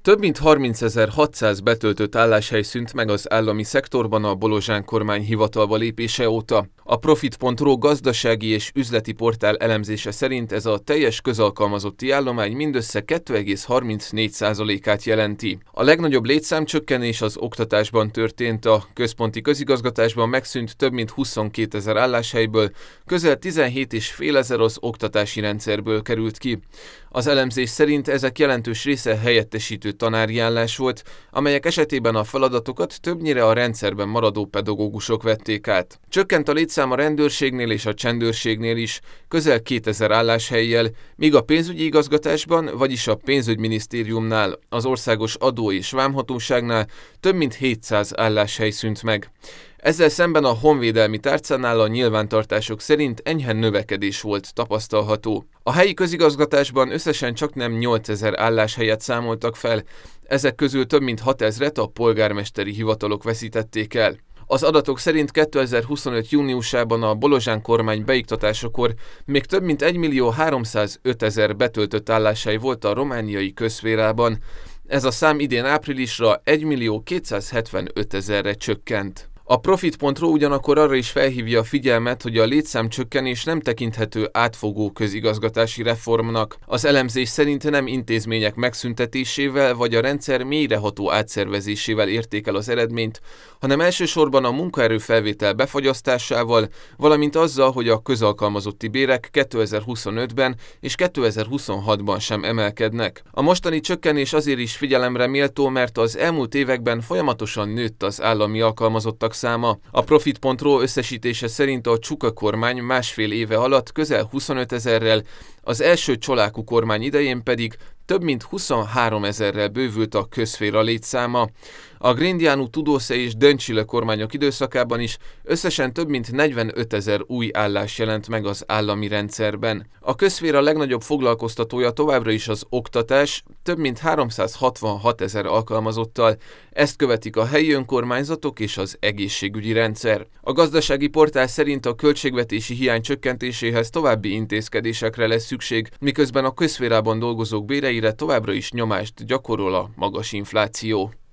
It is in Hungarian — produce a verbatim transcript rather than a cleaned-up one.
Több mint harmincezer-hatszáz betöltött álláshely szűnt meg az állami szektorban a Bolozsán kormány hivatalba lépése óta. A Profit pont ru gazdasági és üzleti portál elemzése szerint ez a teljes közalkalmazotti állomány mindössze kettő egész harmincnégy százalékát jelenti. A legnagyobb létszámcsökkenés az oktatásban történt, a központi közigazgatásban megszűnt több mint huszonkétezer álláshelyből, közel tizenhét és fél ezer az oktatási rendszerből került ki. Az elemzés szerint ezek jelentős része helyettesítő tanári állás volt, amelyek esetében a feladatokat többnyire a rendszerben maradó pedagógusok vették át. Csökkent a létszám a rendőrségnél és a csendőrségnél is, közel kétezer álláshellyel, míg a pénzügyi igazgatásban, vagyis a pénzügyminisztériumnál, az országos adó- és vámhatóságnál több mint hétszáz álláshely szűnt meg. Ezzel szemben a honvédelmi tárcánál a nyilvántartások szerint enyhe növekedés volt tapasztalható. A helyi közigazgatásban összesen csaknem nyolcezer álláshelyet számoltak fel, ezek közül több mint hatezret a polgármesteri hivatalok veszítették el. Az adatok szerint kétezer-huszonöt júniusában a Bolozsán kormány beiktatásakor még több mint egymillió háromszázötezer betöltött álláshely volt a romániai közszférában. Ez a szám idén áprilisra egymillió kétszázhetvenötezerre csökkent. A Profit pont ru ugyanakkor arra is felhívja a figyelmet, hogy a létszámcsökkenés nem tekinthető átfogó közigazgatási reformnak. Az elemzés szerint nem intézmények megszüntetésével vagy a rendszer mélyreható átszervezésével érték el az eredményt, hanem elsősorban a munkaerőfelvétel befagyasztásával, valamint azzal, hogy a közalkalmazotti bérek kétezer-huszonötben és kétezer-huszonhatban sem emelkednek. A mostani csökkenés azért is figyelemre méltó, mert az elmúlt években folyamatosan nőtt az állami alkalmazottak száma. A Profit pont ru összesítése szerint a Csuka kormány másfél éve alatt közel huszonötezerrel, az első Csoláku kormány idején pedig több mint huszonháromezerrel bővült a közszféra létszáma. A Grindianu, Tudose és Döncsile kormányok időszakában is összesen több mint negyvenötezer új állás jelent meg az állami rendszerben. A közszféra legnagyobb foglalkoztatója továbbra is az oktatás, több mint háromszázhatvanhatezer alkalmazottal, ezt követik a helyi önkormányzatok és az egészségügyi rendszer. A gazdasági portál szerint a költségvetési hiány csökkentéséhez további intézkedésekre lesz szükség, miközben a közszférában dolgozók béreire továbbra is nyomást gyakorol a magas infláció.